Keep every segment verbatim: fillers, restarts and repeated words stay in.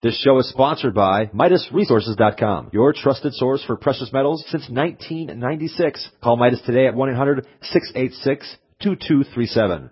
This show is sponsored by Midas Resources dot com, your trusted source for precious metals since nineteen ninety-six. Call Midas today at one eight hundred, six eight six, two two three seven.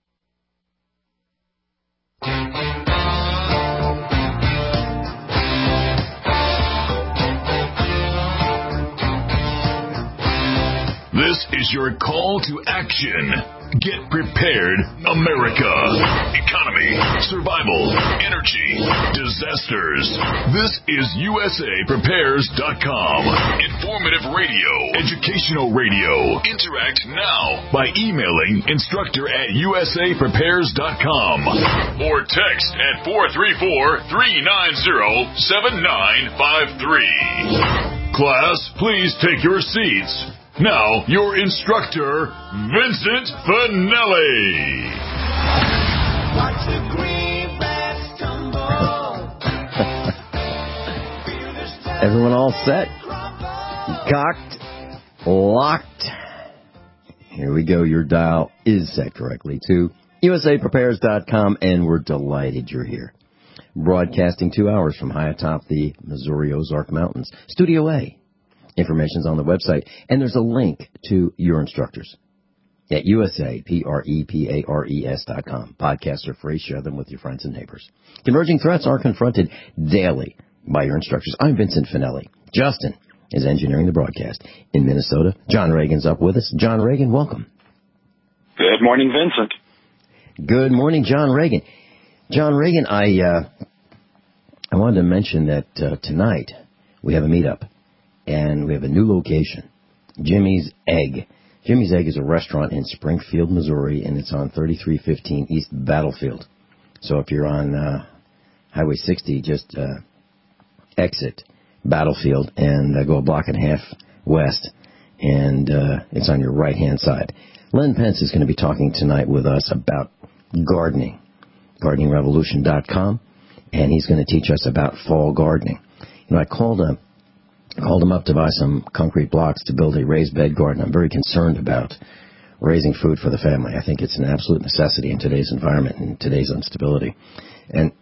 This is your call to action. Get prepared, America. Economy, survival, energy, disasters. This is U S A Prepares dot com. Informative radio, educational radio. Interact now by emailing instructor at U S A Prepares dot com or text at four three four, three nine zero, seven nine five three. Class, please take your seats. Now, your instructor, Vincent Finelli. Watch the greenbacks tumble. Everyone all set? Cocked? Locked? Here we go. Your dial is set correctly to U S A Prepares dot com, and we're delighted you're here. Broadcasting two hours from high atop the Missouri Ozark Mountains. Studio A. Information's on the website, and there's a link to your instructors at U S A P R E P A R E S dot com. Podcasts are free. Share them with your friends and neighbors. Converging threats are confronted daily by your instructors. I'm Vincent Finelli. Justin is engineering the broadcast in Minnesota. John Reagan's up with us. John Reagan, welcome. Good morning, Vincent. Good morning, John Reagan. John Reagan, I uh, I wanted to mention that uh, tonight we have a meetup. And we have a new location, Jimmy's Egg. Jimmy's Egg is a restaurant in Springfield, Missouri, and it's on thirty-three fifteen East Battlefield. So if you're on uh, Highway sixty, just uh, exit Battlefield and uh, go a block and a half west, and uh, it's on your right-hand side. Len Pence is going to be talking tonight with us about gardening, gardening revolution dot com, and he's going to teach us about fall gardening. You know, I called a... I called him up to buy some concrete blocks to build a raised bed garden. I'm very concerned about raising food for the family. I think it's an absolute necessity in today's environment and today's instability. And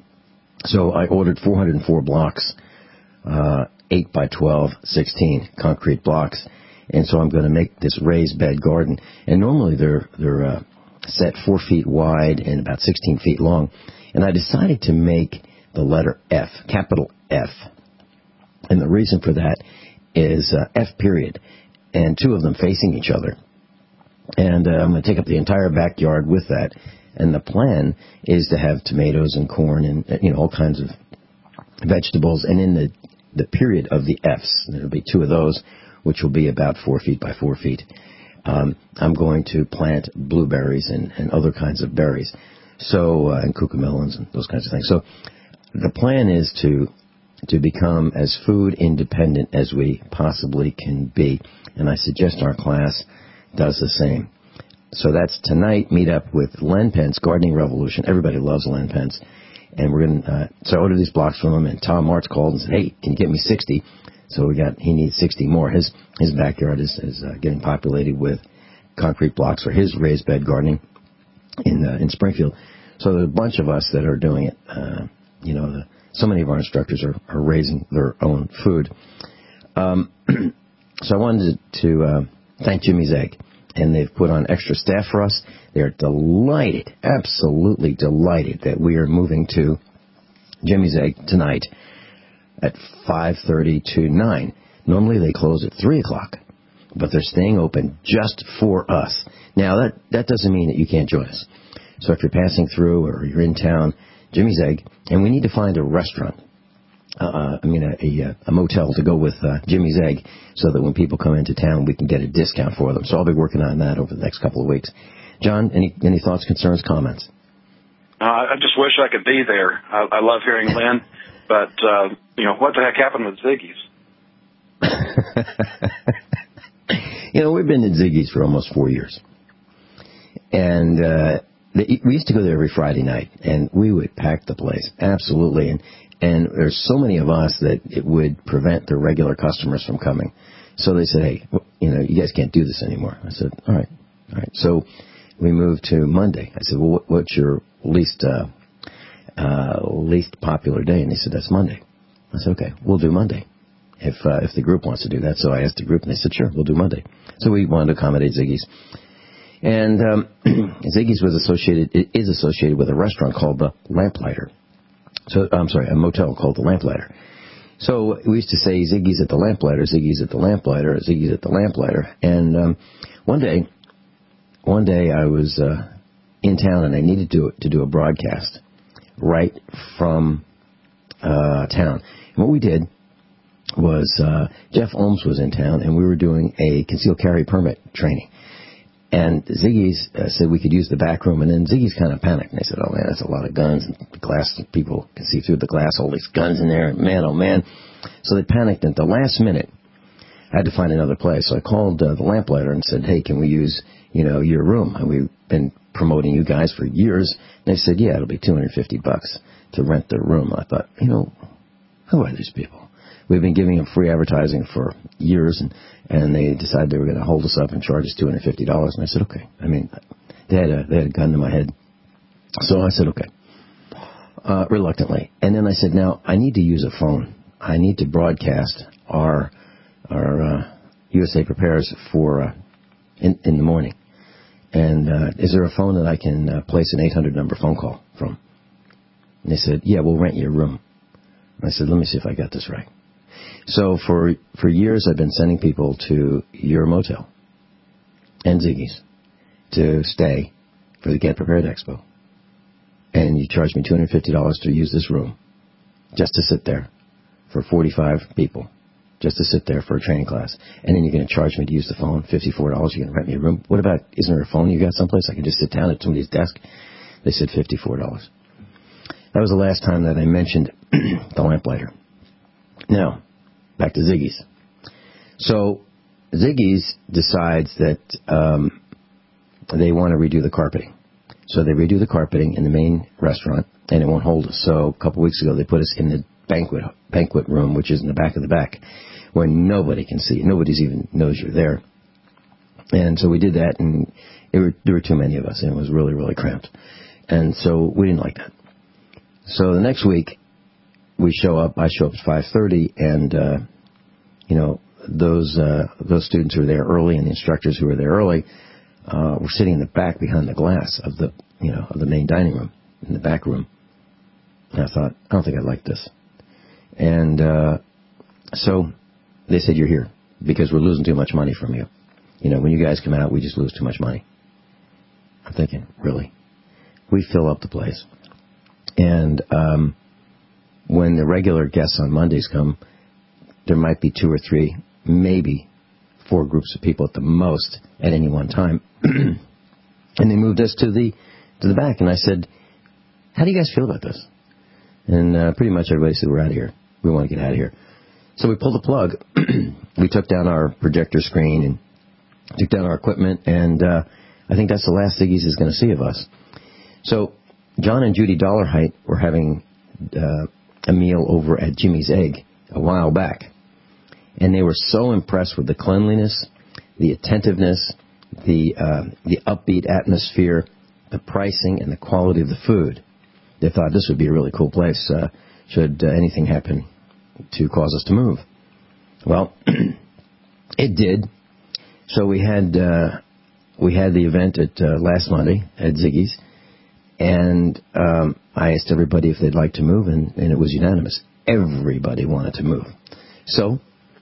so I ordered four hundred four blocks, uh, eight by twelve, sixteen concrete blocks. And so I'm going to make this raised bed garden. And normally they're, they're uh, set four feet wide and about sixteen feet long. And I decided to make the letter F, capital F. And the reason for that is uh, F period, and two of them facing each other. And uh, I'm going to take up the entire backyard with that. And the plan is to have tomatoes and corn and, you know, all kinds of vegetables. And in the, the period of the Fs, there'll be two of those, which will be about four feet by four feet. Um, I'm going to plant blueberries and, and other kinds of berries. So, uh, and cucamelons and those kinds of things. So the plan is to... to become as food independent as we possibly can be. And I suggest our class does the same. So that's tonight, meet up with Len Pence, Gardening Revolution. Everybody loves Len Pence. And we're going to, uh, so I ordered these blocks from him, and Tom Martz called and said, hey, can you get me sixty? So we got, he needs sixty more. His, his backyard is, is uh, getting populated with concrete blocks for his raised bed gardening in, uh, in Springfield. So there's a bunch of us that are doing it. Uh, you know, the, So many of our instructors are, are raising their own food. Um, so I wanted to, to uh, thank Jimmy's Egg. And they've put on extra staff for us. They're delighted, absolutely delighted that we are moving to Jimmy's Egg tonight at five thirty to nine. Normally they close at three o'clock, but they're staying open just for us. Now, that, that doesn't mean that you can't join us. So if you're passing through or you're in town, Jimmy's Egg, and we need to find a restaurant, uh, I mean a, a, a motel to go with uh, Jimmy's Egg so that when people come into town, we can get a discount for them. So I'll be working on that over the next couple of weeks. John, any any thoughts, concerns, comments? Uh, I just wish I could be there. I, I love hearing Lynn, but, uh, you know, what the heck happened with Ziggy's? You know, we've been at Ziggy's for almost four years. And uh, the, we used to go there every Friday night, and we would pack the place, absolutely. And, and there's so many of us that it would prevent the regular customers from coming. So they said, hey, you know, you guys can't do this anymore. I said, all right, all right. So we moved to Monday. I said, well, what's your least uh, uh, least popular day? And they said, that's Monday. I said, okay, we'll do Monday if uh, if the group wants to do that. So I asked the group, and they said, sure, we'll do Monday. So we wanted to accommodate Ziggy's. And um, Ziggy's was associated, it is associated with a restaurant called the Lamplighter. So, I'm sorry, a motel called the Lamplighter. So we used to say Ziggy's at the Lamplighter, Ziggy's at the Lamplighter, Ziggy's at the Lamplighter. And um, one day, one day I was uh, in town and I needed to to do a broadcast right from uh, town. And what we did was uh, Jeff Ohms was in town and we were doing a concealed carry permit training. And Ziggy's uh, said we could use the back room, and then Ziggy's kind of panicked. And they said, oh, man, that's a lot of guns. And the glass, people can see through the glass, all these guns in there. Man, oh, man. So they panicked. And at the last minute, I had to find another place. So I called uh, the Lamplighter and said, hey, can we use, you know, your room? And we've been promoting you guys for years. And they said, yeah, it'll be two hundred fifty bucks to rent the room. I thought, you know, who are these people? We've been giving them free advertising for years, and, and they decided they were going to hold us up and charge us two hundred fifty dollars. And I said, okay. I mean, they had a, they had a gun to my head. So I said, okay, uh, reluctantly. And then I said, now, I need to use a phone. I need to broadcast our our uh, U S A Prepares for uh, in, in the morning. And uh, is there a phone that I can uh, place an eight hundred number phone call from? And they said, yeah, we'll rent you a room. And I said, let me see if I got this right. So for for years, I've been sending people to your motel and Ziggy's to stay for the Get Prepared Expo. And you charge me two hundred fifty dollars to use this room just to sit there for forty-five people, just to sit there for a training class. And then you're going to charge me to use the phone, fifty-four dollars. You're going to rent me a room. What about, isn't there a phone you got someplace I can just sit down at somebody's desk? They said fifty-four dollars. That was the last time that I mentioned the Lamplighter. Now, back to Ziggy's. So Ziggy's decides that um, they want to redo the carpeting. So they redo the carpeting in the main restaurant, and it won't hold us. So a couple weeks ago, they put us in the banquet banquet room, which is in the back of the back, where nobody can see. Nobody's even knows you're there. And so we did that, and it were, there were too many of us, and it was really, really cramped. And so we didn't like that. So the next week, we show up. I show up at five thirty, and uh, you know those uh, those students who were there early and the instructors who were there early uh, were sitting in the back behind the glass of the you know of the main dining room in the back room. And I thought, I don't think I like this. And uh, so they said, you're here because we're losing too much money from you. You know, when you guys come out, we just lose too much money. I'm thinking, really? We fill up the place. And um, when the regular guests on Mondays come, there might be two or three, maybe four groups of people at the most at any one time. And they moved us to the to the back. And I said, how do you guys feel about this? And uh, pretty much everybody said, we're out of here. We want to get out of here. So we pulled the plug. We took down our projector screen and took down our equipment. And uh, I think that's the last Ziggy's is going to see of us. So John and Judy Dollarheight were having uh, a meal over at Jimmy's Egg a while back. And they were so impressed with the cleanliness, the attentiveness, the uh, the upbeat atmosphere, the pricing, and the quality of the food. They thought this would be a really cool place uh, should uh, anything happen to cause us to move. Well, it did. So we had uh, we had the event at uh, last Monday at Ziggy's, and um, I asked everybody if they'd like to move, and, and it was unanimous. Everybody wanted to move. So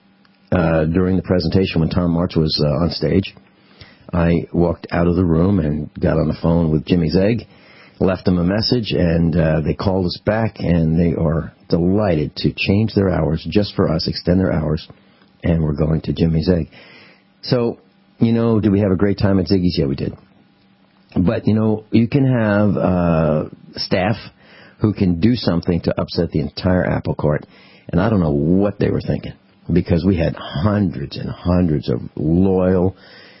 uh, during the presentation, when Tom March was uh, on stage, I walked out of the room and got on the phone with Jimmy's Egg, left them a message, and uh, they called us back, and they are delighted to change their hours just for us, extend their hours, and we're going to Jimmy's Egg. So, you know, did we have a great time at Ziggy's? Yeah, we did. But, you know, you can have uh, staff who can do something to upset the entire apple cart, and I don't know what they were thinking, because we had hundreds and hundreds of loyal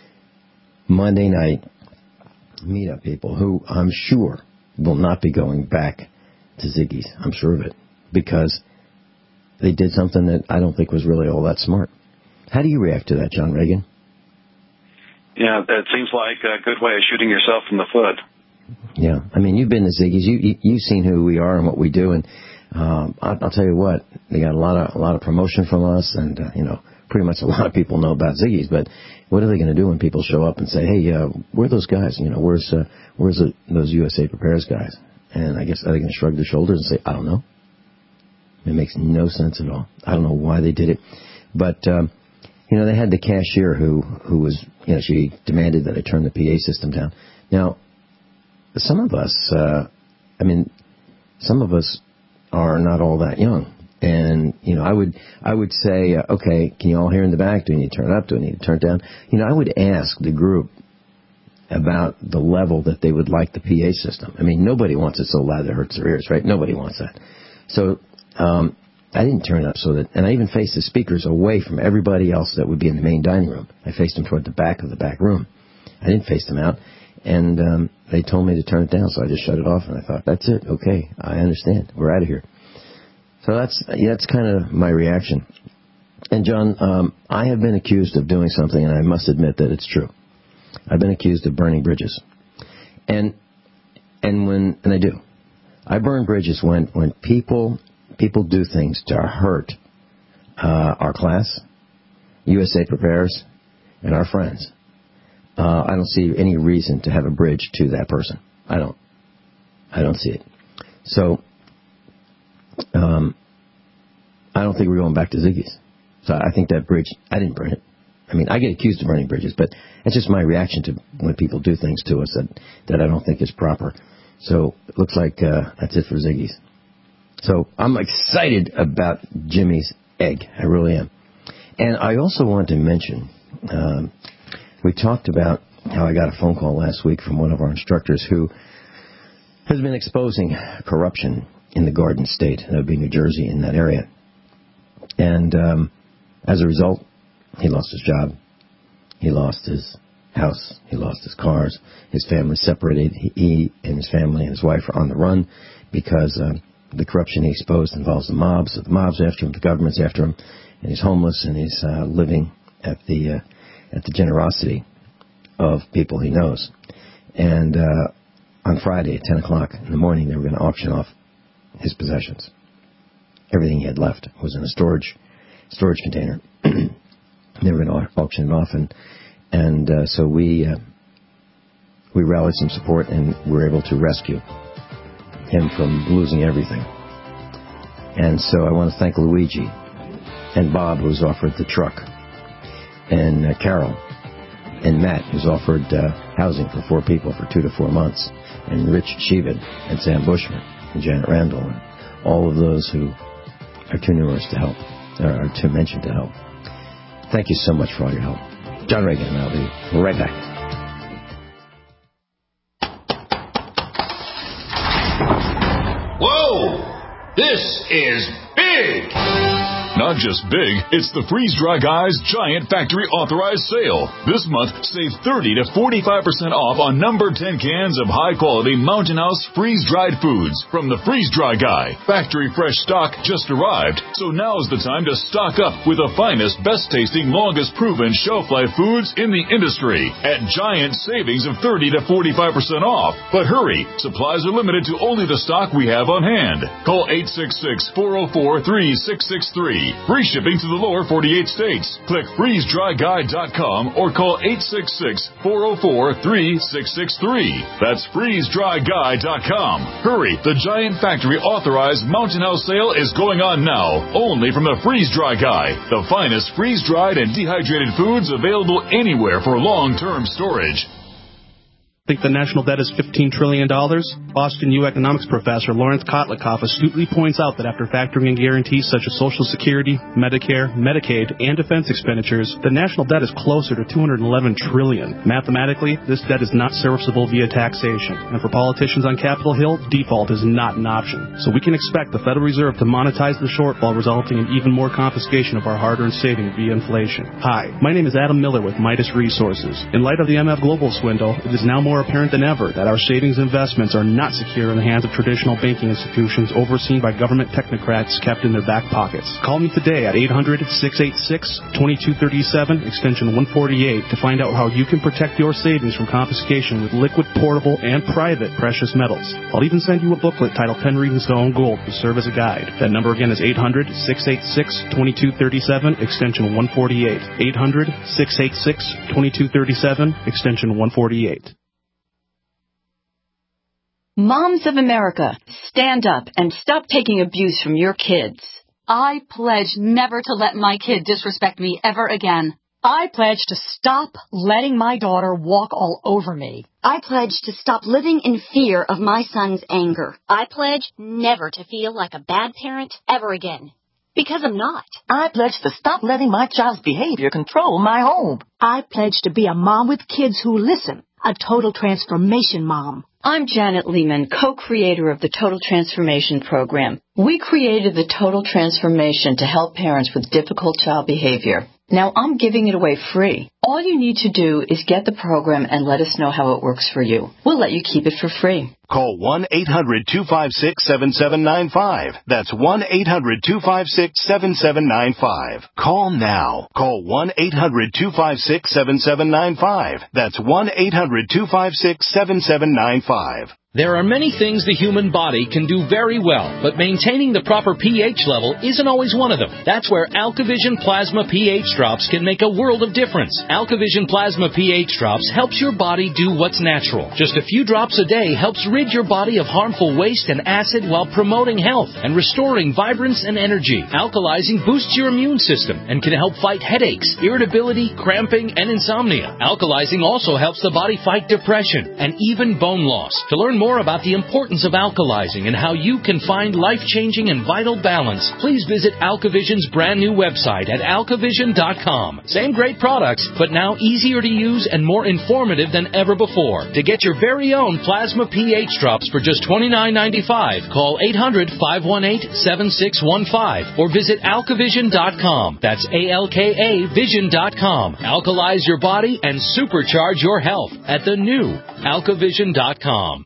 Monday night meetup people who I'm sure will not be going back to Ziggy's. I'm sure of it, because they did something that I don't think was really all that smart. How do you react to that, John Reagan? Yeah, that seems like a good way of shooting yourself in the foot. Yeah. I mean, you've been to Ziggy's. You, you, you've seen who we are and what we do. And um, I'll, I'll tell you what, they got a lot of a lot of promotion from us. And, uh, you know, pretty much a lot of people know about Ziggy's. But what are they going to do when people show up and say, hey, uh, where are those guys? You know, where's uh, where's the, those U S A Prepares guys? And I guess are they going to shrug their shoulders and say, I don't know? It makes no sense at all. I don't know why they did it. But, um, you know, they had the cashier who, who was, you know, she demanded that I turn the P A system down. Now, some of us, uh, I mean, some of us are not all that young. And, you know, I would I would say, uh, okay, can you all hear in the back? Do we need to turn it up? Do we need to turn it down? You know, I would ask the group about the level that they would like the P A system. I mean, nobody wants it so loud it hurts their ears, right? Nobody wants that. So um, I didn't turn it up so that, and I even faced the speakers away from everybody else that would be in the main dining room. I faced them toward the back of the back room. I didn't face them out. And um, they told me to turn it down, so I just shut it off. And I thought, that's it. Okay, I understand. We're out of here. So that's yeah, that's kind of my reaction. And, John, um, I have been accused of doing something, and I must admit that it's true. I've been accused of burning bridges. And and when and I do. I burn bridges when, when people people do things to hurt uh, our class, U S A Prepares, and our friends. Uh, I don't see any reason to have a bridge to that person. I don't. I don't see it. So um, I don't think we're going back to Ziggy's. So I think that bridge, I didn't burn it. I mean, I get accused of burning bridges, but it's just my reaction to when people do things to us that, that I don't think is proper. So it looks like uh, that's it for Ziggy's. So I'm excited about Jimmy's Egg. I really am. And I also want to mention, um, we talked about how I got a phone call last week from one of our instructors who has been exposing corruption in the Garden State, that would be New Jersey, in that area. And um, as a result, he lost his job. He lost his house. He lost his cars. His family separated. He, he and his family and his wife are on the run because uh, the corruption he exposed involves the mobs. So the mob's after him. The government's after him. And he's homeless, and he's uh, living at the uh, at the generosity of people he knows. And uh, on Friday at ten o'clock in the morning, they were going to auction off his possessions. Everything he had left was in a storage storage container. They were going to auction it off, and and uh, so we uh, we rallied some support, and we were able to rescue him from losing everything. And so I want to thank Luigi and Bob, who's offered the truck, and uh, Carol and Matt, who's offered uh, housing for four people for two to four months, and Rich Sheevan and Sam Bushman and Janet Randall, and all of those who are too numerous to help, or are too mentioned to help. Thank you so much for all your help. John Reagan, and I'll be right back. Whoa! This is big! Not just big, it's the Freeze Dry Guys Giant Factory Authorized Sale. This month, save thirty to forty-five percent off on number ten cans of high-quality Mountain House freeze-dried foods from the Freeze Dry Guy. Factory fresh stock just arrived, so now's the time to stock up with the finest, best-tasting, longest-proven shelf-life foods in the industry at giant savings of thirty to forty-five percent off. But hurry, supplies are limited to only the stock we have on hand. Call eight six six, four oh four, three six six three. Free shipping to the lower forty-eight states. Click freeze dry guy dot com or call eight six six, four oh four, three six six three. That's freeze dry guy dot com. Hurry, the Giant Factory Authorized Mountain House sale is going on now, only from the Freeze Dry Guy, the finest freeze-dried and dehydrated foods available anywhere for long-term storage. Think the national debt is fifteen trillion dollars? Boston U economics professor Lawrence Kotlikoff astutely points out that after factoring in guarantees such as Social Security, Medicare, Medicaid, and defense expenditures, the national debt is closer to two hundred eleven trillion dollars. Mathematically, this debt is not serviceable via taxation. And for politicians on Capitol Hill, default is not an option. So we can expect the Federal Reserve to monetize the shortfall, resulting in even more confiscation of our hard-earned savings via inflation. Hi, my name is Adam Miller with Midas Resources. In light of the M F Global swindle, it is now more more apparent than ever that our savings and investments are not secure in the hands of traditional banking institutions overseen by government technocrats kept in their back pockets. Call me today at eight hundred, six eight six, two two three seven, extension one forty-eight, to find out how you can protect your savings from confiscation with liquid, portable, and private precious metals. I'll even send you a booklet titled Penn Regan's Own Gold to serve as a guide. That number again is eight hundred, six eight six, two two three seven, extension one forty-eight. eight hundred, six eight six, two two three seven, extension one forty-eight. Moms of America, stand up and stop taking abuse from your kids. I pledge never to let my kid disrespect me ever again. I pledge to stop letting my daughter walk all over me. I pledge to stop living in fear of my son's anger. I pledge never to feel like a bad parent ever again. Because I'm not. I pledge to stop letting my child's behavior control my home. I pledge to be a mom with kids who listen, a total transformation mom. I'm Janet Lehman, co-creator of the Total Transformation Program. We created the Total Transformation to help parents with difficult child behavior. Now I'm giving it away free. All you need to do is get the program and let us know how it works for you. We'll let you keep it for free. Call one eight hundred, two five six, seven seven nine five. That's one eight hundred, two five six, seven seven nine five. Call now. Call one eight hundred, two five six, seven seven nine five. That's one eight hundred, two five six, seven seven nine five. There are many things the human body can do very well, but maintaining the proper pH level isn't always one of them. That's where AlkaVision Plasma pH Drops can make a world of difference. AlkaVision Plasma pH Drops helps your body do what's natural. Just a few drops a day helps rid your body of harmful waste and acid while promoting health and restoring vibrance and energy. Alkalizing boosts your immune system and can help fight headaches, irritability, cramping, and insomnia. Alkalizing also helps the body fight depression and even bone loss. To learn more about the importance of alkalizing and how you can find life-changing and vital balance, please visit AlkaVision's brand new website at alkavision dot com. Same great products, but now easier to use and more informative than ever before. To get your very own Plasma pH Drops for just twenty-nine ninety-five, call eight hundred, five one eight, seven six one five or visit alkavision dot com. That's A L K A vision dot com. Alkalize your body and supercharge your health at the new alkavision dot com.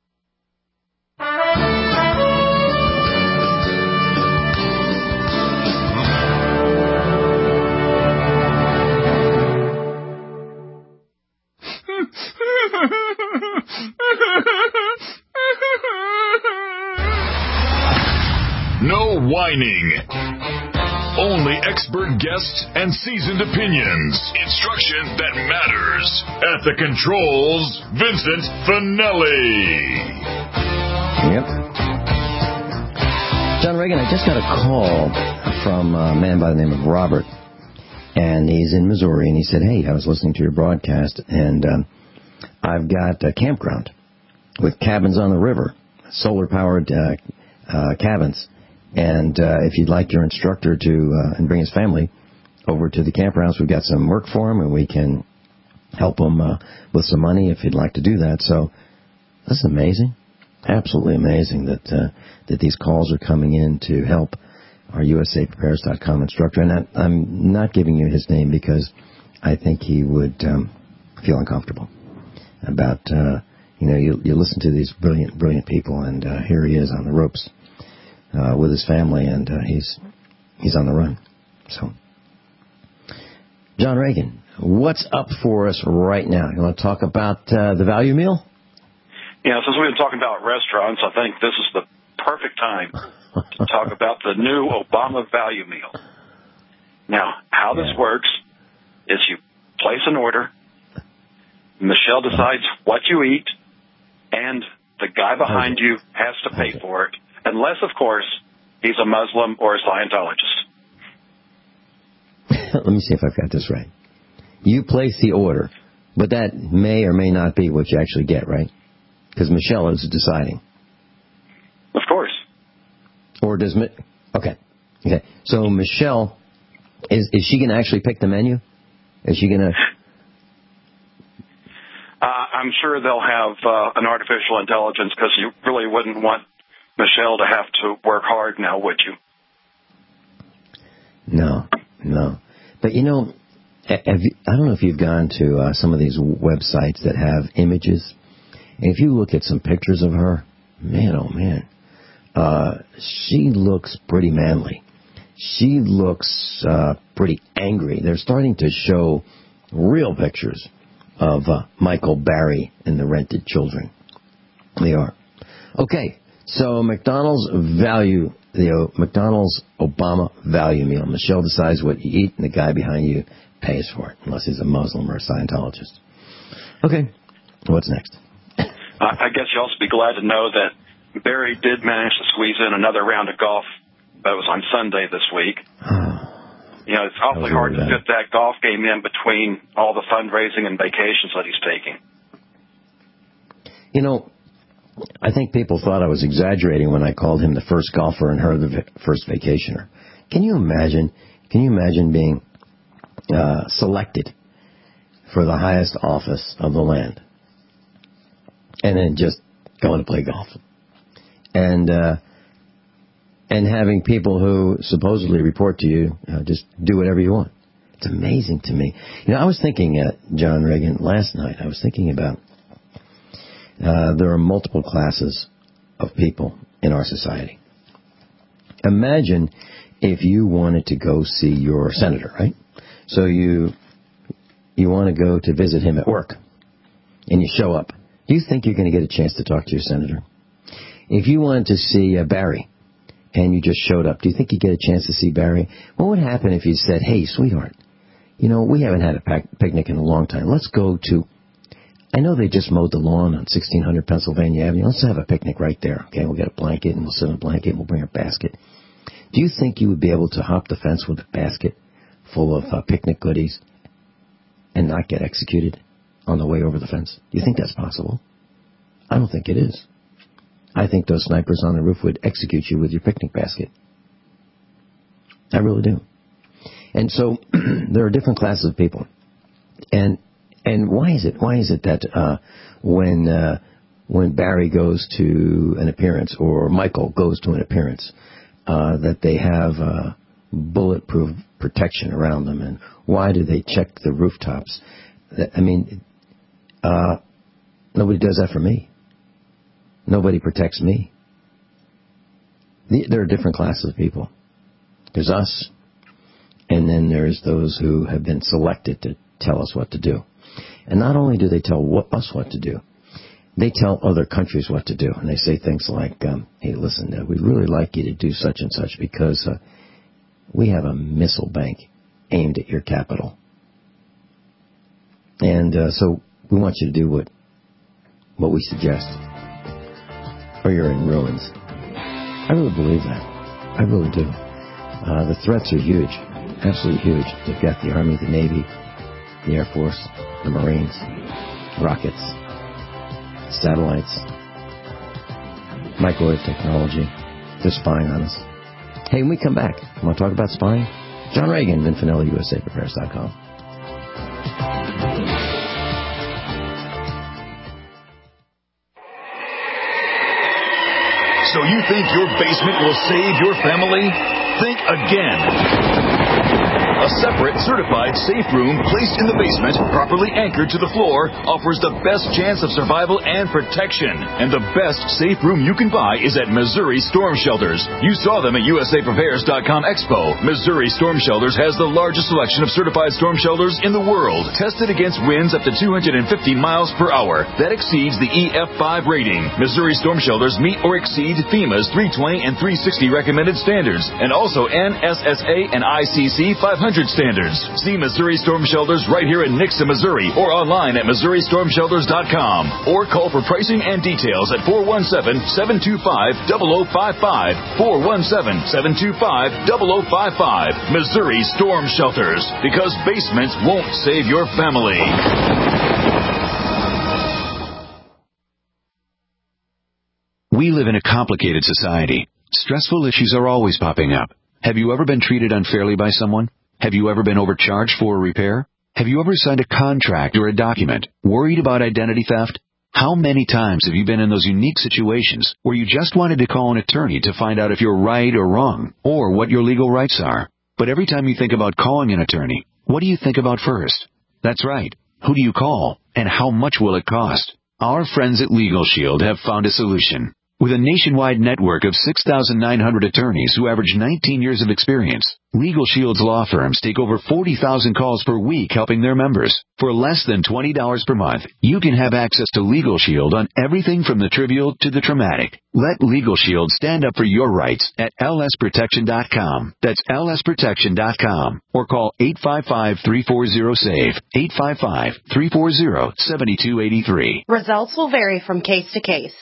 No whining. Only expert guests and seasoned opinions. Instruction that matters. At the controls, Vincent Finelli. Yep. John Regan, I just got a call from a man by the name of Robert, and he's in Missouri, and he said, hey, I was listening to your broadcast, and um, I've got a campground with cabins on the river, solar-powered uh, uh, cabins. And uh, if you'd like your instructor to uh, and bring his family over to the campgrounds, we've got some work for him, and we can help him uh, with some money if he'd like to do that. So this is amazing, absolutely amazing that uh, that these calls are coming in to help our U S A Prepares dot com instructor. And I, I'm not giving you his name because I think he would um, feel uncomfortable about, uh, you know, you, you listen to these brilliant, brilliant people, and uh, here he is on the ropes. Uh, with his family, and uh, he's he's on the run. So, John Regan, what's up for us right now? You want to talk about uh, the value meal? Yeah, since we've been talking about restaurants, I think this is the perfect time to talk about the new Obama value meal. Now, how this yeah. works is you place an order, Michelle decides what you eat, and the guy behind you has to pay for it. Unless, of course, he's a Muslim or a Scientologist. Let me see if I've got this right. You place the order, but that may or may not be what you actually get, right? Because Michelle is deciding. Of course. Or does... Mi- okay. Okay. So Michelle, is is she going to actually pick the menu? Is she going to... Uh, I'm sure they'll have uh, an artificial intelligence, because you really wouldn't want Michelle to have to work hard now, would you? No, no. But, you know, have you, I don't know if you've gone to uh, some of these websites that have images And if you look at some pictures of her, man, oh man, uh, she looks pretty manly. She looks uh, pretty angry. They're starting to show real pictures of uh, Michael Barry and the rented children. They are. Okay, so McDonald's value, the uh, McDonald's Obama value meal. Michelle decides what you eat, and the guy behind you pays for it, unless he's a Muslim or a Scientologist. Okay, what's next? Uh, I guess you'll also be glad to know that Barry did manage to squeeze in another round of golf. That was on Sunday this week. You know, it's awfully hard to fit that golf game in between all the fundraising and vacations that he's taking. You know, I think people thought I was exaggerating when I called him the first golfer and her the first vacationer. Can you imagine? Can you imagine being uh, selected for the highest office of the land, and then just going to play golf, and uh, and having people who supposedly report to you uh, just do whatever you want? It's amazing to me. You know, I was thinking, uh, John Reagan, last night. I was thinking about uh, there are multiple classes of people in our society. Imagine if you wanted to go see your senator, right? So you you want to go to visit him at work, and you show up. Do you think you're going to get a chance to talk to your senator? If you wanted to see uh, Barry, and you just showed up, do you think you'd get a chance to see Barry? What would happen if you said, hey, sweetheart, you know, we haven't had a pac- picnic in a long time. Let's go to, I know they just mowed the lawn on sixteen hundred Pennsylvania Avenue. Let's have a picnic right there, okay? We'll get a blanket, and we'll sit on a blanket, and we'll bring a basket. Do you think you would be able to hop the fence with a basket full of uh, picnic goodies and not get executed on the way over the fence? Do you think that's possible? I don't think it is. I think those snipers on the roof would execute you with your picnic basket. I really do. And so there are different classes of people. And and why is it why is it that uh, when uh, when Barry goes to an appearance or Michael goes to an appearance, uh, that they have uh, bulletproof protection around them, and why do they check the rooftops? I mean, uh, nobody does that for me. Nobody protects me. There are different classes of people. There's us, and then there's those who have been selected to tell us what to do. And not only do they tell what, us what to do, they tell other countries what to do. And they say things like, um, hey, listen, uh, we'd really like you to do such and such because uh, we have a missile bank aimed at your capital. And uh, so we want you to do what what we suggest, or you're in ruins. I really believe that. I really do. Uh, the threats are huge, absolutely huge. They've got the Army, the Navy, the Air Force, the Marines, rockets, satellites, microwave technology. They're spying on us. Hey, when we come back, want to talk about spying? John Reagan, Vin Finelli, U S A Prepares dot com. So you think your basement will save your family? Think again. A separate, certified safe room placed in the basement, properly anchored to the floor, offers the best chance of survival and protection. And the best safe room you can buy is at Missouri Storm Shelters. You saw them at U S A Prepares dot com Expo. Missouri Storm Shelters has the largest selection of certified storm shelters in the world, tested against winds up to two hundred fifty miles per hour. That exceeds the E F five rating. Missouri Storm Shelters meet or exceed FEMA's three twenty and three sixty recommended standards, and also N S S A and I C C five hundred standards. See Missouri Storm Shelters right here in Nixa, Missouri, or online at Missouri Storm Shelters dot com, or call for pricing and details at four one seven, seven two five, zero zero five five, four one seven, seven two five, zero zero five five. Missouri Storm Shelters, because basements won't save your family. We live in a complicated society. Stressful issues are always popping up. Have you ever been treated unfairly by someone? Have you ever been overcharged for a repair? Have you ever signed a contract or a document worried about identity theft? How many times have you been in those unique situations where you just wanted to call an attorney to find out if you're right or wrong, or what your legal rights are? But every time you think about calling an attorney, what do you think about first? That's right. Who do you call, and how much will it cost? Our friends at Legal Shield have found a solution. With a nationwide network of six thousand nine hundred attorneys who average nineteen years of experience, Legal Shield's law firms take over forty thousand calls per week helping their members. For less than twenty dollars per month, you can have access to Legal Shield on everything from the trivial to the traumatic. Let Legal Shield stand up for your rights at L S protection dot com. That's L S protection dot com. Or call eight five five, three four zero, SAVE, eight five five, three four zero, seven two eight three. Results will vary from case to case.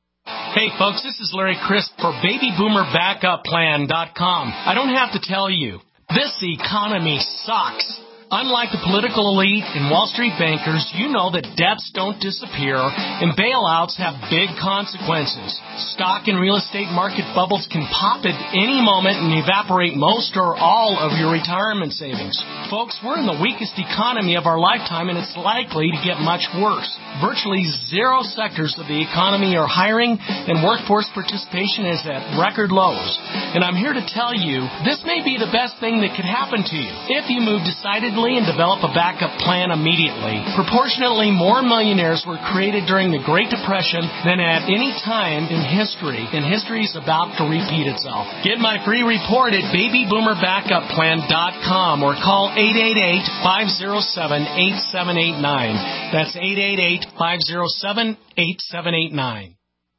Hey folks, this is Larry Crisp for baby boomer backup plan dot com. I don't have to tell you, this economy sucks. Unlike the political elite and Wall Street bankers, you know that debts don't disappear and bailouts have big consequences. Stock and real estate market bubbles can pop at any moment and evaporate most or all of your retirement savings. Folks, we're in the weakest economy of our lifetime and it's likely to get much worse. Virtually zero sectors of the economy are hiring and workforce participation is at record lows. And I'm here to tell you, this may be the best thing that could happen to you if you move decidedly and develop a backup plan immediately. Proportionately more millionaires were created during the Great Depression than at any time in history, and history is about to repeat itself. Get my free report at baby boomer backup plan dot com or call eight eight eight, five zero seven, eight seven eight nine. That's eight eight eight, five zero seven, eight seven eight nine.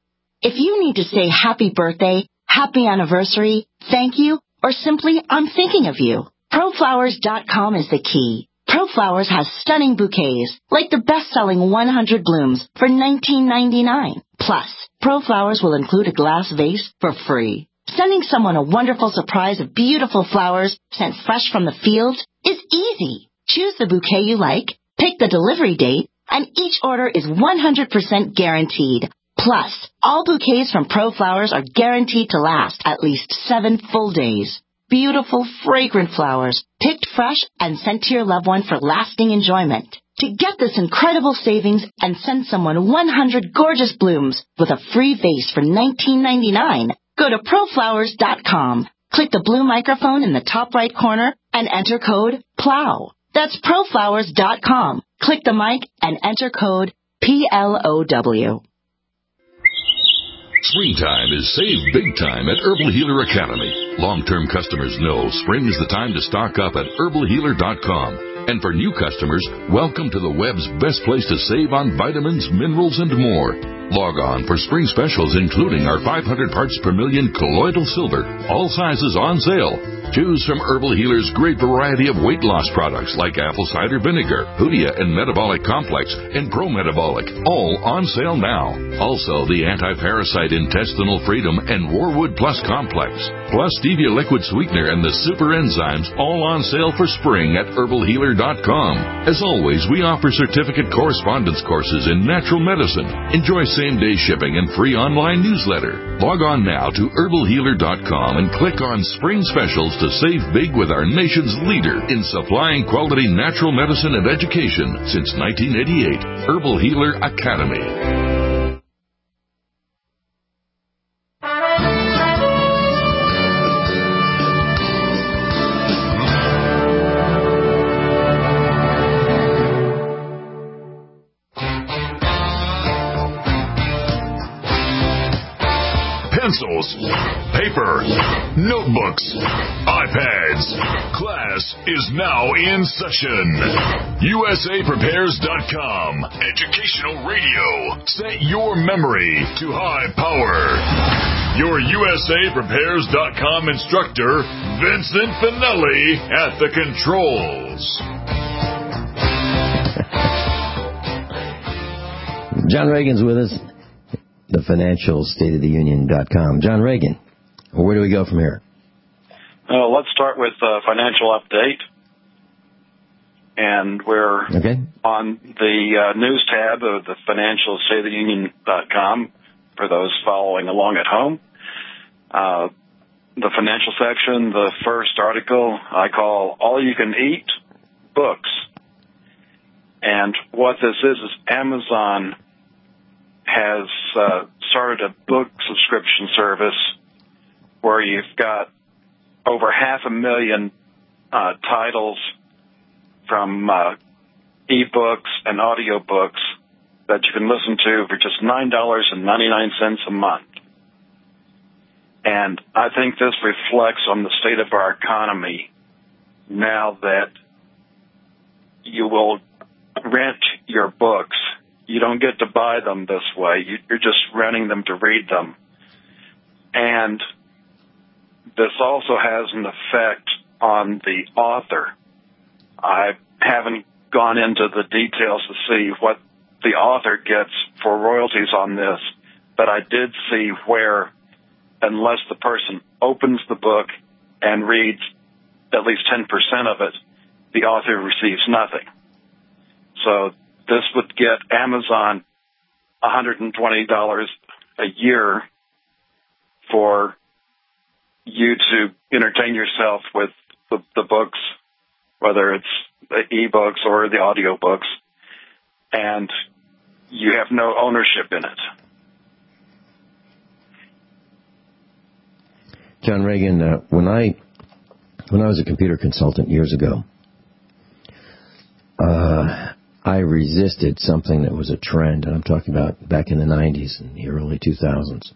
If you need to say happy birthday, happy anniversary, thank you, or simply I'm thinking of you, Pro Flowers dot com is the key. ProFlowers has stunning bouquets, like the best-selling one hundred blooms for nineteen ninety-nine. Plus, ProFlowers will include a glass vase for free. Sending someone a wonderful surprise of beautiful flowers sent fresh from the fields is easy. Choose the bouquet you like, pick the delivery date, and each order is one hundred percent guaranteed. Plus, all bouquets from ProFlowers are guaranteed to last at least seven full days. Beautiful, fragrant flowers, picked fresh and sent to your loved one for lasting enjoyment. To get this incredible savings and send someone one hundred gorgeous blooms with a free vase for nineteen ninety-nine, go to Pro Flowers dot com. Click the blue microphone in the top right corner and enter code PLOW. That's Pro Flowers dot com. Click the mic and enter code P L O W. Springtime is save big time at Herbal Healer Academy. Long-term customers know spring is the time to stock up at herbal healer dot com. And for new customers, welcome to the web's best place to save on vitamins, minerals, and more. Log on for spring specials including our five hundred parts per million colloidal silver, all sizes on sale. Choose from Herbal Healer's great variety of weight loss products like apple cider vinegar, Hoodia and Metabolic Complex, and Pro Metabolic, all on sale now. Also, the anti-parasite intestinal freedom and Warwood Plus Complex, plus stevia liquid sweetener and the super enzymes, all on sale for spring at herbal healer dot com. As always, we offer certificate correspondence courses in natural medicine. Enjoy same-day shipping and free online newsletter. Log on now to herbal healer dot com and click on Spring Specials to save big with our nation's leader in supplying quality natural medicine and education since nineteen eighty-eight, Herbal Healer Academy. Pencils, paper, notebooks, iPads. Class is now in session. U S A Prepares dot com. Educational radio. Set your memory to high power. Your U S A Prepares dot com instructor, Vincent Finelli, at the controls. John Reagan's with us. The financial state of the union dot com. John Reagan, where do we go from here? Uh, let's start with uh, financial update. And we're okay. on the uh, news tab of the financial state of the union dot com for those following along at home. Uh, the financial section, the first article I call All You Can Eat Books. And what this is is Amazon has uh, started a book subscription service where you've got over half a million uh, titles from uh, e-books and audiobooks that you can listen to for just nine dollars and ninety-nine cents a month. And I think this reflects on the state of our economy now that you will rent your books. You don't get to buy them this way. You're just renting them to read them. And this also has an effect on the author. I haven't gone into the details to see what the author gets for royalties on this, but I did see where, unless the person opens the book and reads at least ten percent of it, the author receives nothing. So this would get Amazon one hundred twenty dollars a year for you to entertain yourself with the, the books, whether it's the e-books or the audio books, and you have no ownership in it. John Reagan, uh, when I when I was a computer consultant years ago, uh, I resisted something that was a trend, and I'm talking about back in the nineties and the early two thousands.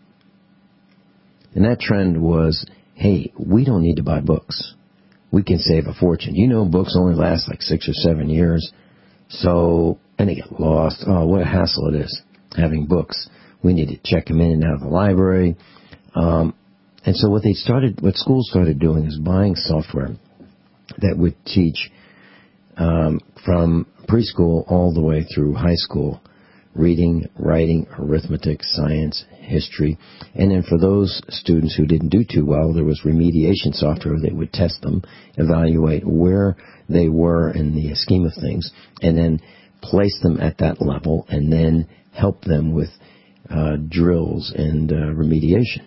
And that trend was, hey, we don't need to buy books. We can save a fortune. You know, books only last like six or seven years. So, and they get lost. Oh, what a hassle it is having books. We need to check them in and out of the library. Um, and so what they started, what schools started doing is buying software that would teach um, from preschool all the way through high school, reading, writing, arithmetic, science, history. And then for those students who didn't do too well, there was remediation software that would test them, evaluate where they were in the scheme of things, and then place them at that level, and then help them with uh, drills and uh, remediation.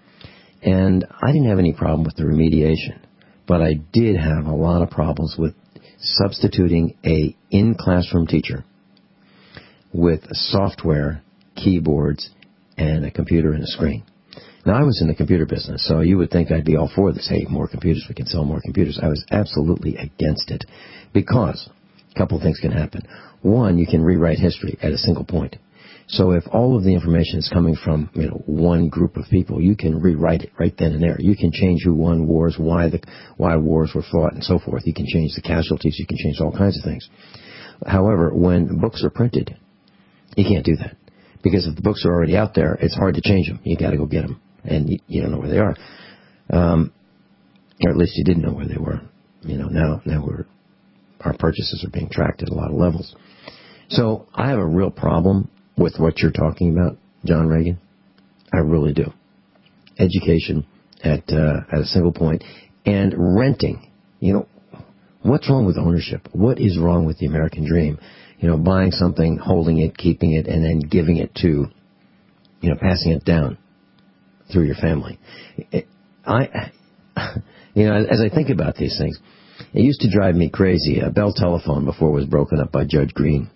And I didn't have any problem with the remediation, but I did have a lot of problems with substituting a in-classroom teacher with software, keyboards, and a computer and a screen. Now, I was in the computer business, so you would think I'd be all for this. Hey, more computers, we can sell more computers. I was absolutely against it because a couple of things can happen. One, you can rewrite history at a single point. So if all of the information is coming from, you know, one group of people, you can rewrite it right then and there. You can change who won wars, why the why wars were fought, and so forth. You can change the casualties. You can change all kinds of things. However, when books are printed, you can't do that. Because if the books are already out there, it's hard to change them. You got to go get them, and you, you don't know where they are, um, or at least you didn't know where they were. You know, now now we're our purchases are being tracked at a lot of levels. So I have a real problem with what you're talking about, John Reagan. I really do. Education at uh, at a single point, and renting. You know, what's wrong with ownership? What is wrong with the American dream? You know, buying something, holding it, keeping it, and then giving it to, you know, passing it down through your family. It, I, you know, as I think about these things, it used to drive me crazy. A Bell Telephone, before it was broken up by Judge Green,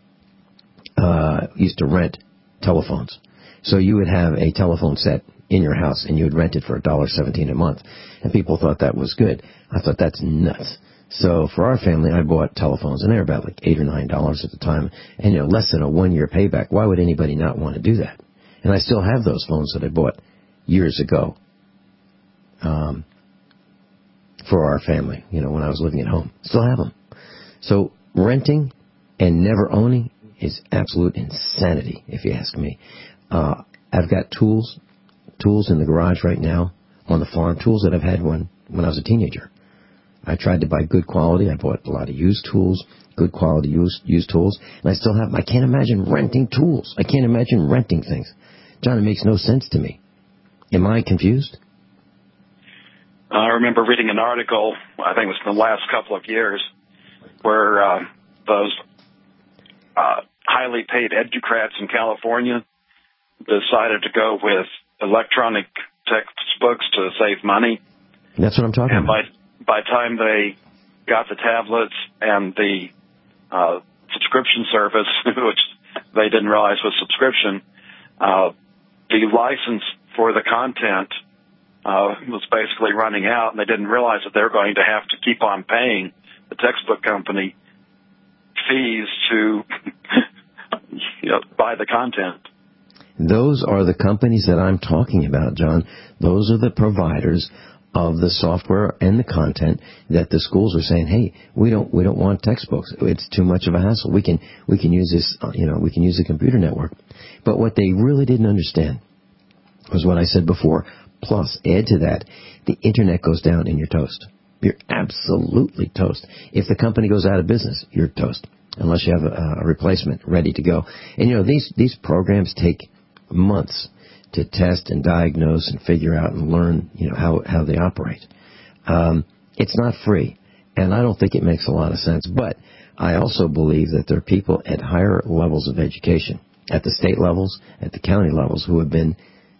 uh, used to rent telephones. So you would have a telephone set in your house, and you would rent it for one dollar seventeen a month. And people thought that was good. I thought, that's nuts. So for our family, I bought telephones, and they were about like eight or nine dollars at the time, and you know, less than a one-year payback. Why would anybody not want to do that? And I still have those phones that I bought years ago um, for our family. You know, when I was living at home, still have them. So renting and never owning is absolute insanity, if you ask me. Uh, I've got tools, tools in the garage right now on the farm, tools that I've had when when I was a teenager. I tried to buy good quality. I bought a lot of used tools, good quality used, used tools, and I still have them. I can't imagine renting tools. I can't imagine renting things. John, it makes no sense to me. Am I confused? I remember reading an article, I think it was in the last couple of years, where uh, those uh, highly paid educrats in California decided to go with electronic textbooks to save money. That's what I'm talking and about. By, by the time they got the tablets and the uh, subscription service, which they didn't realize was subscription, uh, the license for the content uh, was basically running out, and they didn't realize that they were going to have to keep on paying the textbook company fees to, you know, buy the content. Those are the companies that I'm talking about, John. Those are the providers of the software and the content that the schools are saying, "Hey, we don't we don't want textbooks. It's too much of a hassle. We can we can use this, you know, we can use the computer network." But what they really didn't understand was what I said before. Plus, add to that, the internet goes down and you're toast. You're absolutely toast. If the company goes out of business, you're toast, unless you have a, a replacement ready to go. And you know, these these programs take months to test and diagnose and figure out and learn, you know, how, how they operate. Um, it's not free, and I don't think it makes a lot of sense. But I also believe that there are people at higher levels of education, at the state levels, at the county levels, who have been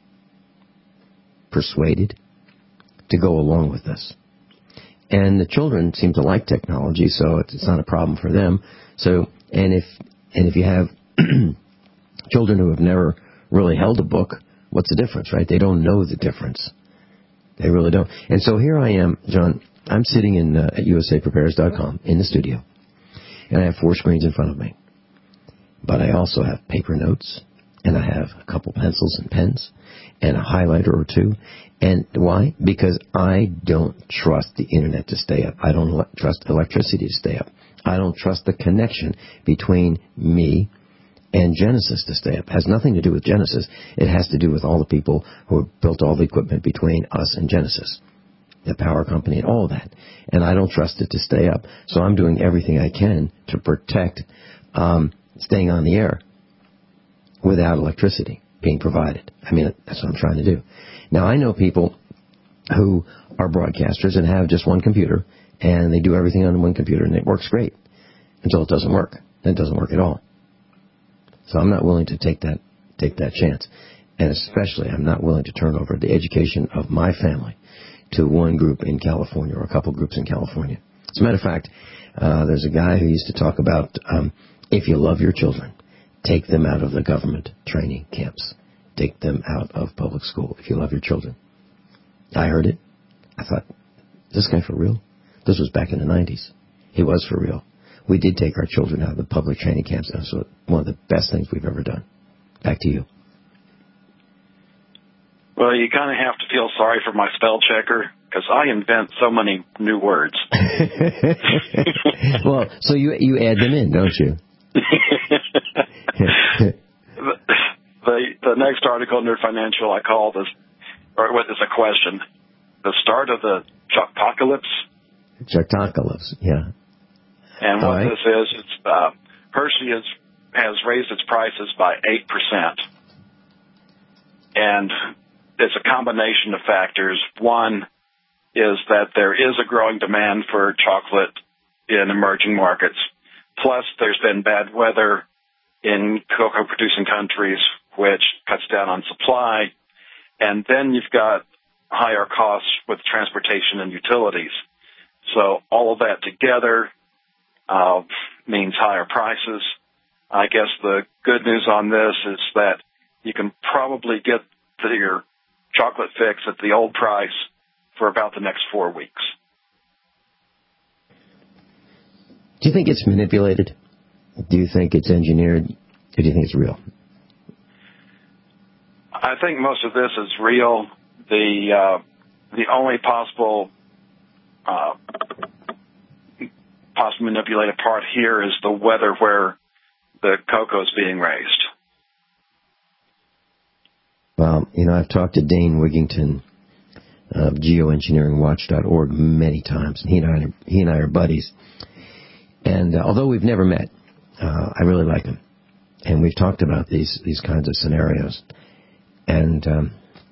persuaded to go along with this. And the children seem to like technology, so it's, it's not a problem for them. So, and if and if you have children who have never really held a book, what's the difference, right? They don't know the difference. They really don't. And so here I am, John. I'm sitting in uh, at U S A Prepares dot com in the studio, and I have four screens in front of me. But I also have paper notes, and I have a couple pencils and pens, and a highlighter or two. And why? Because I don't trust the internet to stay up. I don't le- trust electricity to stay up. I don't trust the connection between me and Genesis to stay up. It has nothing to do with Genesis. It has to do with all the people who have built all the equipment between us and Genesis, the power company and all of that. And I don't trust it to stay up. So I'm doing everything I can to protect um, staying on the air without electricity being provided. I mean, that's what I'm trying to do. Now, I know people who are broadcasters and have just one computer, and they do everything on one computer, and it works great until it doesn't work. Then it doesn't work at all. So I'm not willing to take that take that chance. And especially, I'm not willing to turn over the education of my family to one group in California or a couple groups in California. As a matter of fact, uh, there's a guy who used to talk about um, if you love your children, take them out of the government training camps. Take them out of public school if you love your children. I heard it. I thought, is this guy for real? This was back in the nineties. He was for real. We did take our children out of the public training camps. That was one of the best things we've ever done. Back to you. Well, you kind of have to feel sorry for my spell checker, because I invent so many new words. Well, so you you add them in, don't you? the, the next article in Nerd Financial I call this, or what is a question, the start of the Chuckocalypse. Chuckocalypse, yeah. And All what right. this is, it's uh, Hershey has, has raised its prices by eight percent. And it's a combination of factors. One is that there is a growing demand for chocolate in emerging markets. Plus, there's been bad weather in cocoa-producing countries, which cuts down on supply. And then you've got higher costs with transportation and utilities. So all of that together uh, means higher prices. I guess the good news on this is that you can probably get to your chocolate fix at the old price for about the next four weeks. Do you think it's manipulated? Do you think it's engineered? Or do you think it's real? I think most of this is real. The uh, the only possible uh, possibly manipulated part here is the weather where the cocoa is being raised. Well, you know, I've talked to Dane Wigington of geoengineering watch dot org many times, and he and I, he and I are buddies. And uh, although we've never met, uh, I really like him. And we've talked about these these kinds of scenarios. And um,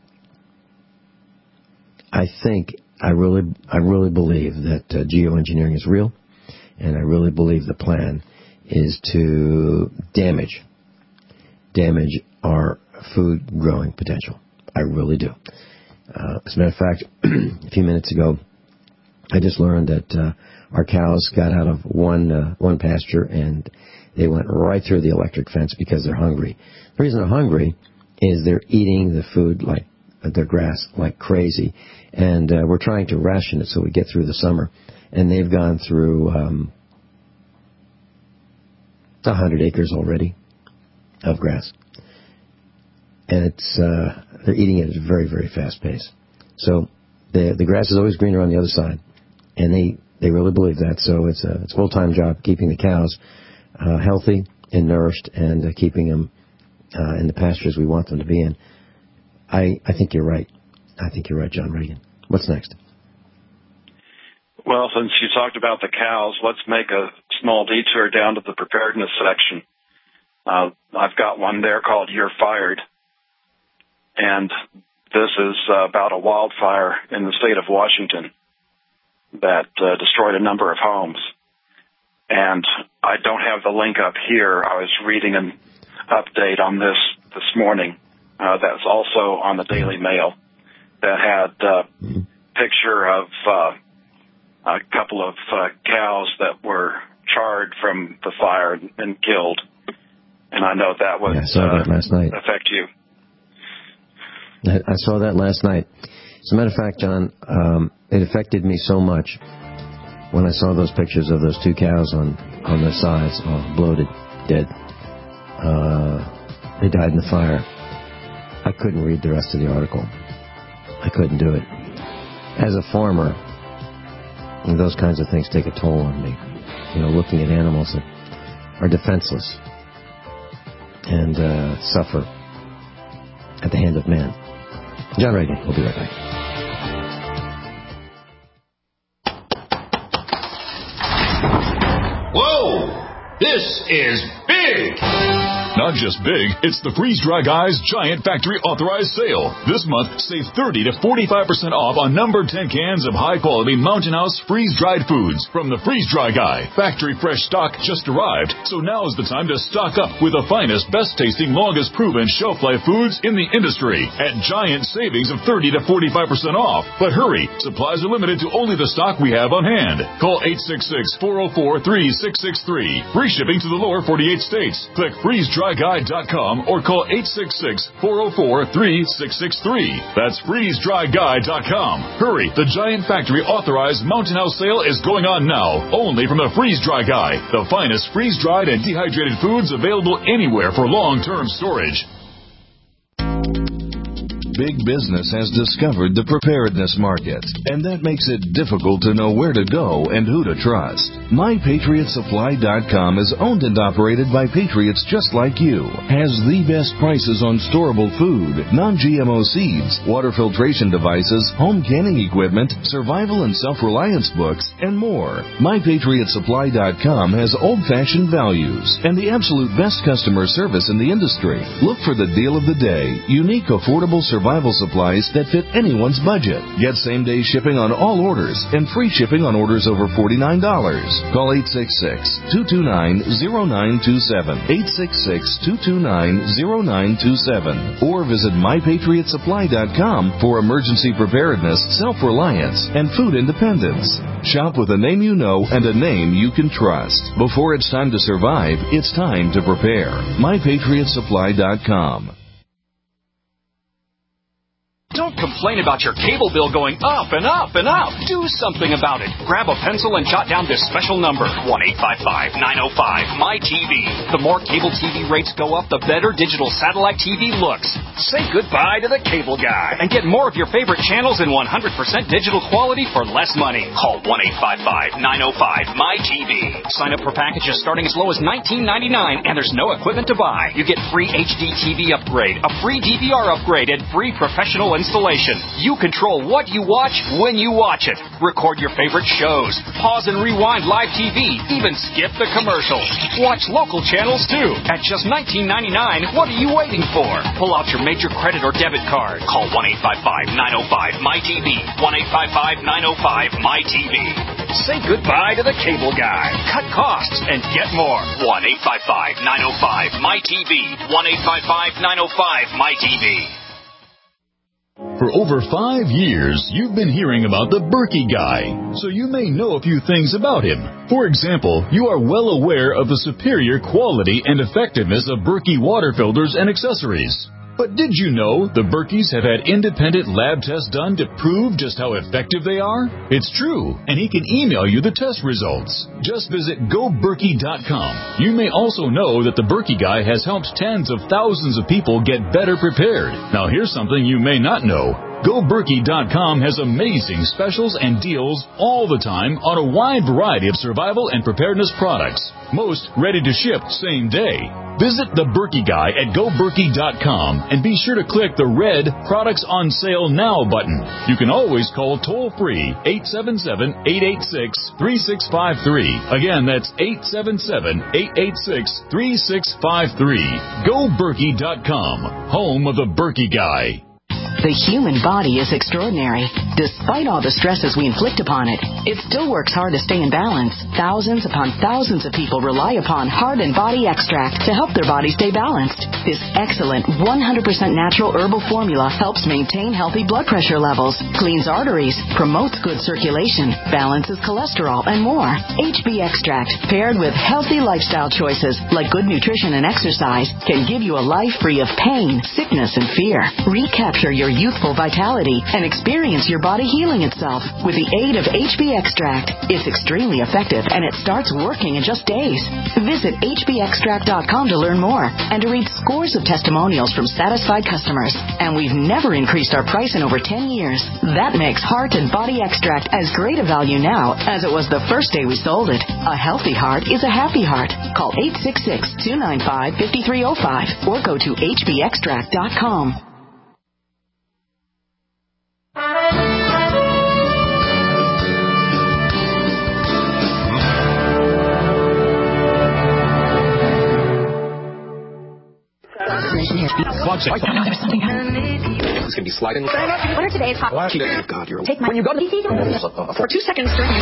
I think, I really I really believe that uh, geoengineering is real, and I really believe the plan is to damage, damage our food growing potential. I really do. Uh, as a matter of fact, a few minutes ago, I just learned that uh, our cows got out of one uh, one pasture and they went right through the electric fence because they're hungry. The reason they're hungry is they're eating the food like uh, the grass like crazy, and uh, we're trying to ration it so we get through the summer. And they've gone through um, a hundred acres already. of grass. And it's uh, they're eating it at a very, very fast pace. So the the grass is always greener on the other side, and they, they really believe that. So it's a, it's a full-time job keeping the cows uh, healthy and nourished and uh, keeping them uh, in the pastures we want them to be in. I, I think you're right. I think you're right, John Reagan. What's next? Well, since you talked about the cows, let's make a small detour down to the preparedness section. Uh, I've got one there called You're Fired. And this is uh, about a wildfire in the state of Washington that uh, destroyed a number of homes. And I don't have the link up here. I was reading an update on this this morning uh, that's also on the Daily Mail that had a uh, picture of uh, a couple of uh, cows that were charred from the fire and killed. And I know that would yeah, I saw uh, that last night. affect you. I saw that last night. As a matter of fact, John, um, it affected me so much when I saw those pictures of those two cows on, on their sides, all bloated, dead. Uh, they died in the fire. I couldn't read the rest of the article. I couldn't do it. As a farmer, those kinds of things take a toll on me. You know, looking at animals that are defenseless and uh, suffer at the hand of man. John Reagan, we'll be right back. Whoa! This is big! Not just big, it's the Freeze Dry Guys Giant Factory Authorized Sale. This month, save thirty to forty-five percent off on number ten cans of high-quality Mountain House freeze-dried foods from the Freeze Dry Guy. Factory fresh stock just arrived, so now is the time to stock up with the finest, best-tasting, longest-proven shelf-life foods in the industry at giant savings of thirty to forty-five percent off. But hurry, supplies are limited to only the stock we have on hand. Call eight six six, four oh four, three six six three. Free shipping to the lower forty-eight states. Click freeze dry guy dot com or call eight six six, four oh four, three six six three. That's freeze dry guy dot com. Hurry, the Giant Factory Authorized Mountain House Sale is going on now, only from the Freeze Dry Guy, the finest freeze-dried and dehydrated foods available anywhere for long-term storage. Big business has discovered the preparedness market, and that makes it difficult to know where to go and who to trust. my patriot supply dot com is owned and operated by patriots just like you, has the best prices on storable food, non-G M O seeds, water filtration devices, home canning equipment, survival and self-reliance books, and more. my patriot supply dot com has old-fashioned values and the absolute best customer service in the industry. Look for the deal of the day, unique, affordable survival Survival supplies that fit anyone's budget. Get same-day shipping on all orders and free shipping on orders over forty-nine dollars. Call eight six six, two two nine, zero nine two seven, eight six six, two two nine, zero nine two seven, or visit my patriot supply dot com for emergency preparedness, self-reliance, and food independence. Shop with a name you know and a name you can trust. Before it's time to survive, it's time to prepare. my patriot supply dot com. Don't complain about your cable bill going up and up and up. Do something about it. Grab a pencil and jot down this special number, one eight five five, nine oh five, M Y T V. The more cable T V rates go up, the better digital satellite T V looks. Say goodbye to the cable guy and get more of your favorite channels in one hundred percent digital quality for less money. Call one eight five five, nine oh five, M Y T V. Sign up for packages starting as low as nineteen ninety-nine, and there's no equipment to buy. You get free H D T V upgrade, a free D V R upgrade, and free professional installation. You control what you watch when you watch it. Record your favorite shows. Pause and rewind live T V. Even skip the commercials. Watch local channels too. At just nineteen ninety-nine, what are you waiting for? Pull out your major credit or debit card. Call one eight five five, nine oh five, M Y T V. one eight five five, nine oh five, M Y T V. Say goodbye to the cable guy. Cut costs and get more. one eight five five, nine oh five, M Y T V. one eight five five, nine oh five, M Y T V. For over five years, you've been hearing about the Berkey Guy, so you may know a few things about him. For example, you are well aware of the superior quality and effectiveness of Berkey water filters and accessories. But did you know the Berkeys have had independent lab tests done to prove just how effective they are? It's true, and he can email you the test results. Just visit go berkey dot com. You may also know that the Berkey Guy has helped tens of thousands of people get better prepared. Now here's something you may not know. go berkey dot com has amazing specials and deals all the time on a wide variety of survival and preparedness products. Most ready to ship same day. Visit the Berkey Guy at go berkey dot com and be sure to click the red Products on Sale Now button. You can always call toll-free eight seven seven, eight eight six, three six five three. Again, that's eight seven seven, eight eight six, three six five three. go berkey dot com, home of the Berkey Guy. The human body is extraordinary. Despite all the stresses we inflict upon it, it still works hard to stay in balance. Thousands upon thousands of people rely upon Heart and Body Extract to help their body stay balanced. This excellent one hundred percent natural herbal formula helps maintain healthy blood pressure levels, cleans arteries, promotes good circulation, balances cholesterol, and more. H B Extract, paired with healthy lifestyle choices like good nutrition and exercise, can give you a life free of pain, sickness, and fear. Recapture your youthful vitality and experience your body healing itself with the aid of H B Extract. It's extremely effective and it starts working in just days. Visit H B extract dot com to learn more and to read scores of testimonials from satisfied customers. And we've never increased our price in over ten years. That makes Heart and Body Extract as great a value now as it was the first day we sold it. A healthy heart is a happy heart. Call eight six six, two nine five, five three zero five or go to H B extract dot com. It's going to be sliding. What are today's hot? God, you're Take my when you go to the for two seconds during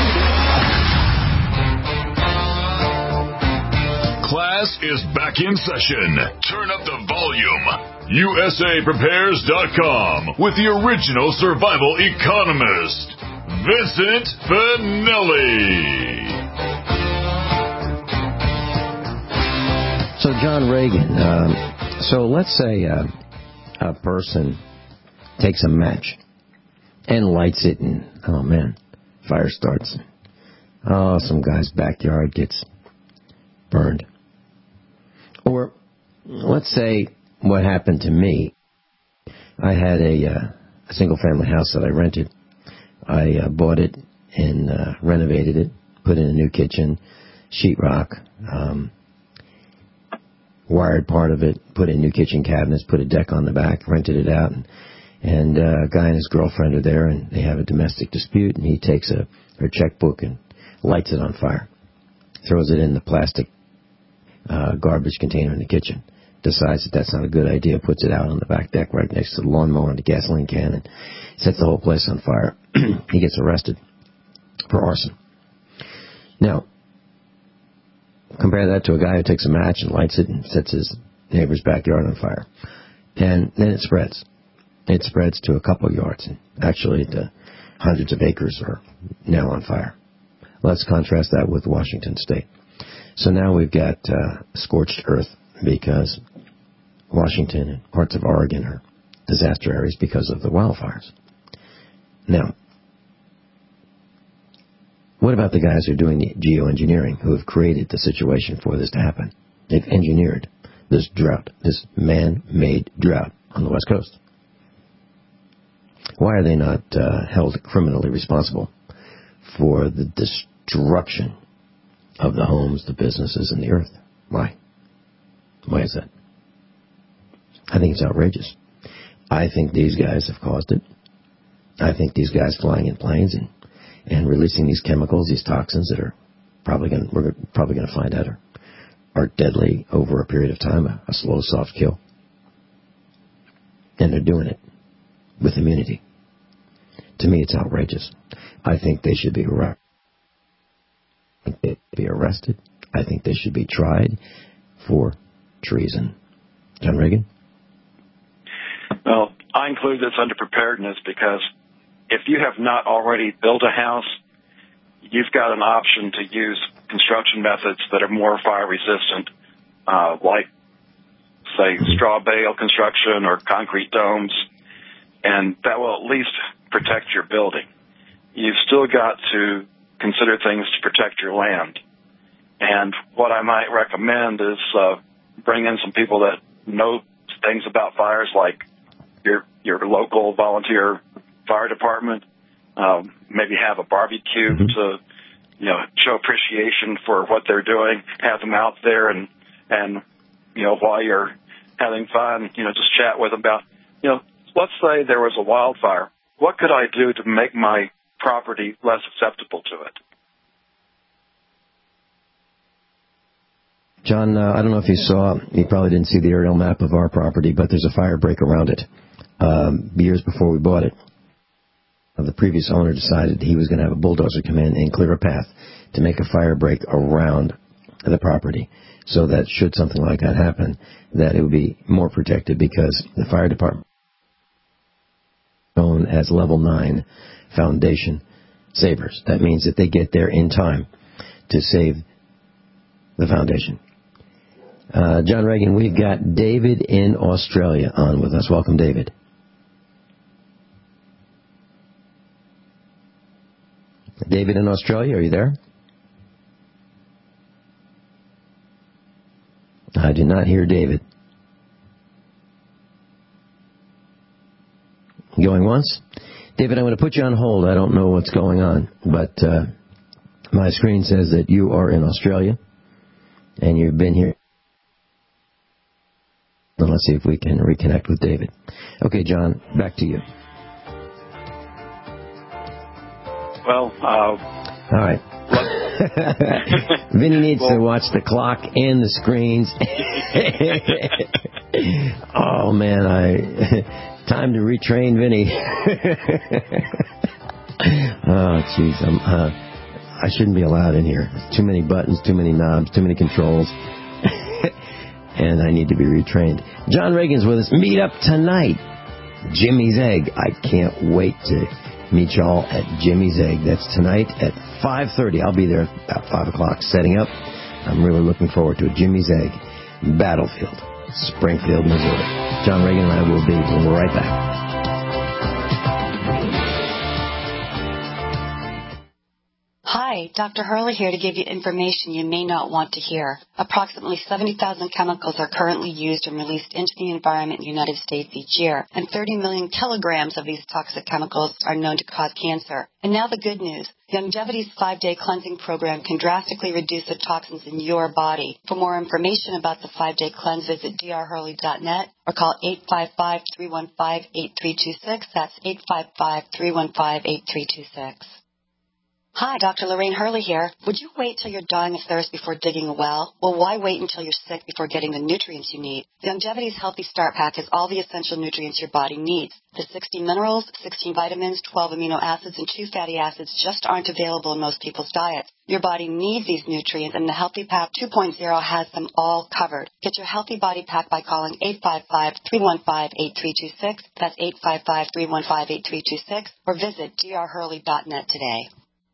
Class is back in session. Turn up the volume. U S A prepares dot com with the original survival economist, Vincent Finelli. So, John Reagan, um, so let's say uh, a person takes a match and lights it, and, oh man, fire starts. Oh, some guy's backyard gets burned. Or let's say what happened to me. I had a, uh, a single-family house that I rented. I uh, bought it and uh, renovated it, put in a new kitchen, sheetrock, um, wired part of it, put in new kitchen cabinets, put a deck on the back, rented it out, and, and uh, a guy and his girlfriend are there, and they have a domestic dispute, and he takes a her checkbook and lights it on fire, throws it in the plastic uh, garbage container in the kitchen, decides that that's not a good idea, puts it out on the back deck right next to the lawnmower and the gasoline can, and sets the whole place on fire. He gets arrested for arson. Now, compare that to a guy who takes a match and lights it and sets his neighbor's backyard on fire. And then it spreads. It spreads to a couple of yards. And actually, the hundreds of acres are now on fire. Let's contrast that with Washington State. So now we've got uh, scorched earth because Washington and parts of Oregon are disaster areas because of the wildfires. Now, what about the guys who are doing the geoengineering, who have created the situation for this to happen? They've engineered this drought, this man-made drought on the West Coast. Why are they not uh, held criminally responsible for the destruction of the homes, the businesses, and the earth? Why? Why is that? I think it's outrageous. I think these guys have caused it. I think these guys flying in planes and and releasing these chemicals, these toxins that are probably going we're probably going to find out are, are deadly over a period of time, a, a slow, soft kill. And they're doing it with immunity. To me, it's outrageous. I think they should be arrested. I think they should be arrested. I think they should be tried for treason. John Reagan? Well, I include this under preparedness because if you have not already built a house, you've got an option to use construction methods that are more fire resistant, uh, like say, straw bale construction or concrete domes, and that will at least protect your building. You've still got to consider things to protect your land. And what I might recommend is uh, bring in some people that know things about fires, like your your local volunteer fire department. Um, maybe have a barbecue mm-hmm. to, you know, show appreciation for what they're doing. Have them out there and, and, you know, while you're having fun, you know, just chat with them about, you know, let's say there was a wildfire. What could I do to make my property less acceptable to it? John, uh, I don't know if you saw, you probably didn't see the aerial map of our property, but there's a fire break around it. Um, years before we bought it, the previous owner decided he was going to have a bulldozer come in and clear a path to make a fire break around the property, so that should something like that happen, that it would be more protected, because the fire department known as level nine foundation savers. That means that they get there in time to save the foundation. Uh, John Reagan, we've got David in Australia on with us. Welcome, David. David in Australia, are you there? I do not hear David. Going once? David, I'm going to put you on hold. I don't know what's going on, but uh, my screen says that you are in Australia and you've been here. Well, let's see if we can reconnect with David. Okay, John, back to you. Well, uh... All right. Vinny needs well, to watch the clock and the screens. Oh, man, I... Time to retrain Vinny. Oh, jeez. I'm, uh, I shouldn't be allowed in here. Too many buttons, too many knobs, too many controls. And I need to be retrained. John Reagan's with us. Meet up tonight. Jimmy's Egg. I can't wait to meet y'all at Jimmy's Egg. That's tonight at five thirty. I'll be there about five o'clock setting up. I'm really looking forward to it. Jimmy's Egg. Battlefield. Springfield, Missouri. John Reagan and I will be right back. Hi, Doctor Hurley here to give you information you may not want to hear. Approximately seventy thousand chemicals are currently used and released into the environment in the United States each year, and thirty million kilograms of these toxic chemicals are known to cause cancer. And now the good news. Longevity's five-day cleansing program can drastically reduce the toxins in your body. For more information about the five-day cleanse, visit d r hurley dot net or call eight five five, three one five, eight three two six. That's eight five five, three one five, eight three two six. Hi, Doctor Lorraine Hurley here. Would you wait till you're dying of thirst before digging a well? Well, why wait until you're sick before getting the nutrients you need? Longevity's Healthy Start Pack has all the essential nutrients your body needs. The sixty minerals, sixteen vitamins, twelve amino acids, and two fatty acids just aren't available in most people's diets. Your body needs these nutrients, and the Healthy Pack two point oh has them all covered. Get your Healthy Body Pack by calling eight five five, three one five, eight three two six. That's eight five five, three one five, eight three two six. Or visit d r hurley dot net today.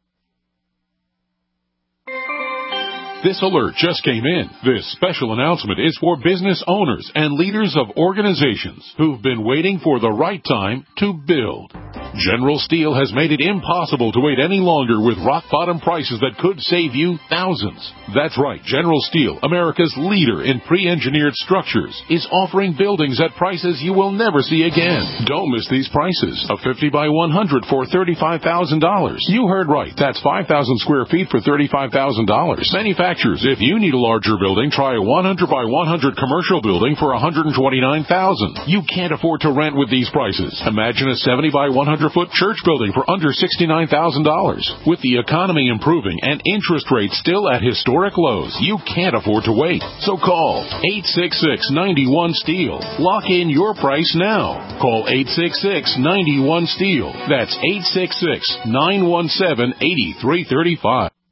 This alert just came in. This special announcement is for business owners and leaders of organizations who've been waiting for the right time to build. General Steel has made it impossible to wait any longer with rock-bottom prices that could save you thousands. That's right. General Steel, America's leader in pre-engineered structures, is offering buildings at prices you will never see again. Don't miss these prices. A fifty by one hundred for thirty-five thousand dollars. You heard right. That's five thousand square feet for thirty-five thousand dollars. Manufacturers, if you need a larger building, try a one hundred by one hundred commercial building for one hundred twenty-nine thousand dollars. You can't afford to rent with these prices. Imagine a seventy by one hundred foot church building for under sixty-nine thousand dollars. With the economy improving and interest rates still at historic lows, you can't afford to wait. So call eight six six, nine one, STEEL. Lock in your price now. Call eight six six, nine one, STEEL. That's eight six six, nine one seven, eight three three five.